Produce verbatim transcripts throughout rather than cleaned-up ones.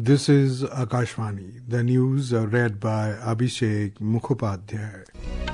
This is Akashvani. The news are read by Abhishek Mukhopadhyay.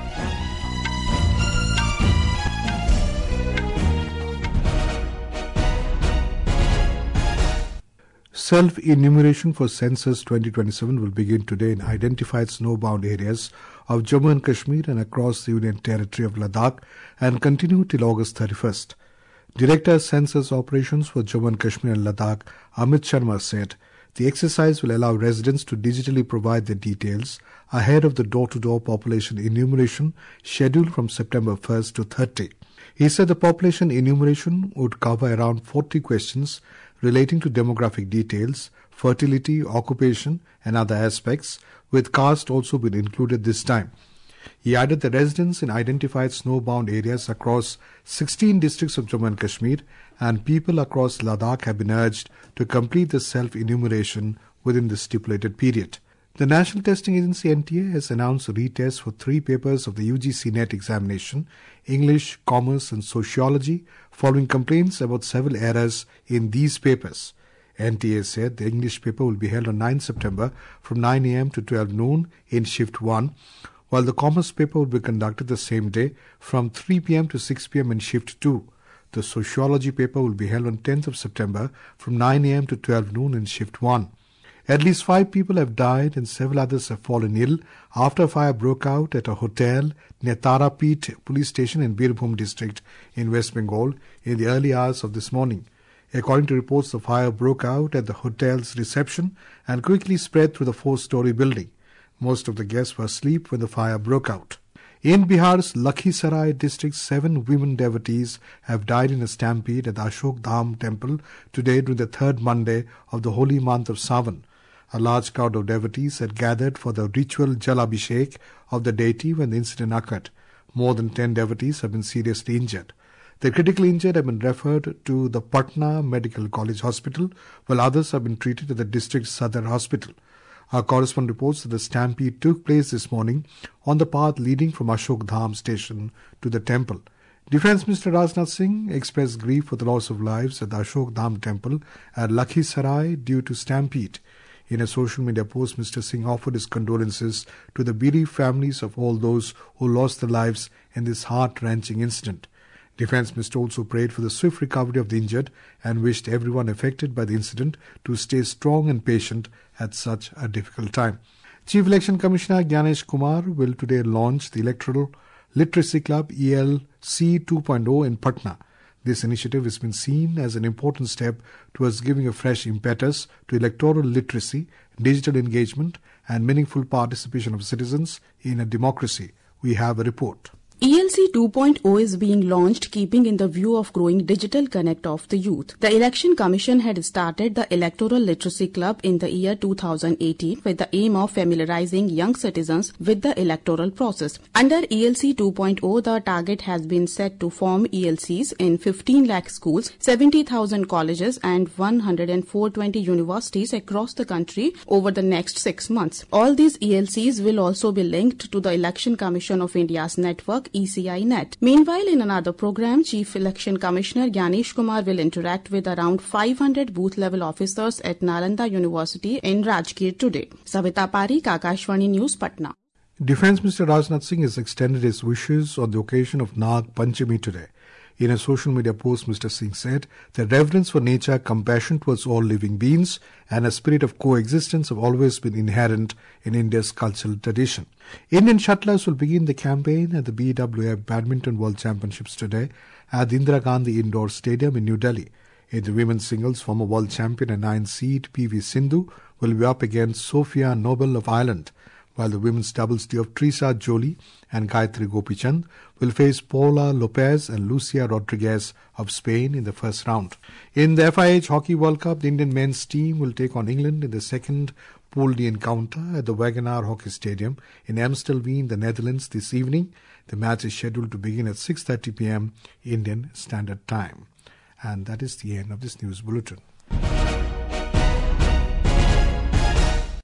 Self-enumeration for Census twenty twenty-seven will begin today in identified snowbound areas of Jammu and Kashmir and across the Union Territory of Ladakh and continue till August thirty-first. Director Census Operations for Jammu and Kashmir and Ladakh, Amit Sharma, said the exercise will allow residents to digitally provide their details ahead of the door-to-door population enumeration scheduled from September first to thirtieth. He said the population enumeration would cover around forty questions relating to demographic details, fertility, occupation and other aspects, with caste also been included this time. He added that residents in identified snowbound areas across sixteen districts of Jammu and Kashmir and people across Ladakh have been urged to complete the self-enumeration within the stipulated period. The National Testing Agency N T A has announced retests for three papers of the U G C NET examination, English, Commerce and Sociology, following complaints about several errors in these papers. N T A said the English paper will be held on ninth September from nine a m to twelve noon in Shift one, while the Commerce paper will be conducted the same day from three p m to six p m in Shift two. The Sociology paper will be held on tenth of September from nine a m to twelve noon in Shift one. At least five people have died and several others have fallen ill after a fire broke out at a hotel near Tarapet police station in Birbhum district in West Bengal in the early hours of this morning. According to reports, the fire broke out at the hotel's reception and quickly spread through the four-story building. Most of the guests were asleep when the fire broke out. In Bihar's Lakhisarai district, seven women devotees have died in a stampede at the Ashok Dham temple today during the third Monday of the holy month of Sawan. A large crowd of devotees had gathered for the ritual Jal Abhishek of the deity when the incident occurred. More than ten devotees have been seriously injured. The critically injured have been referred to the Patna Medical College Hospital, while others have been treated at the district Sadar Hospital. Our correspondent reports that the stampede took place this morning on the path leading from Ashok Dham station to the temple. Defence Minister Rajnath Singh expressed grief for the loss of lives at the Ashok Dham temple at Lakhisarai due to stampede. In a social media post, Mister Singh offered his condolences to the bereaved families of all those who lost their lives in this heart-wrenching incident. Defence Minister also prayed for the swift recovery of the injured and wished everyone affected by the incident to stay strong and patient at such a difficult time. Chief Election Commissioner Gyanesh Kumar will today launch the Electoral Literacy Club E L C two point oh in Patna. This initiative has been seen as an important step towards giving a fresh impetus to electoral literacy, digital engagement and meaningful participation of citizens in a democracy. We have a report. E L C two point oh is being launched keeping in the view of growing digital connect of the youth. The Election Commission had started the Electoral Literacy Club in the year two thousand eighteen with the aim of familiarizing young citizens with the electoral process. Under E L C two point oh, the target has been set to form E L Cs in fifteen lakh schools, seventy thousand colleges and one hundred four hundred twenty universities across the country over the next six months. All these E L Cs will also be linked to the Election Commission of India's network, E C I Net. Meanwhile, in another program, Chief Election Commissioner Gyanesh Kumar will interact with around five hundred booth-level officers at Nalanda University in Rajgir today. Savita Parik, Akashvani News, Patna. Defence Minister Rajnath Singh has extended his wishes on the occasion of Nag Panchami today. In a social media post, Mister Singh said that reverence for nature, compassion towards all living beings and a spirit of coexistence have always been inherent in India's cultural tradition. Indian shuttlers will begin the campaign at the B W F Badminton World Championships today at the Indira Gandhi Indoor Stadium in New Delhi. In the women's singles, former world champion and ninth seed P V Sindhu will be up against Sophia Noble of Ireland, while the women's doubles duo of Teresa Jolie and Gayatri Gopichand will face Paula Lopez and Lucia Rodriguez of Spain in the first round. In the F I H Hockey World Cup, the Indian men's team will take on England in the second Pool D encounter at the Wagenaar Hockey Stadium in Amstelveen, the Netherlands this evening. The match is scheduled to begin at six thirty p m Indian Standard Time. And that is the end of this news bulletin.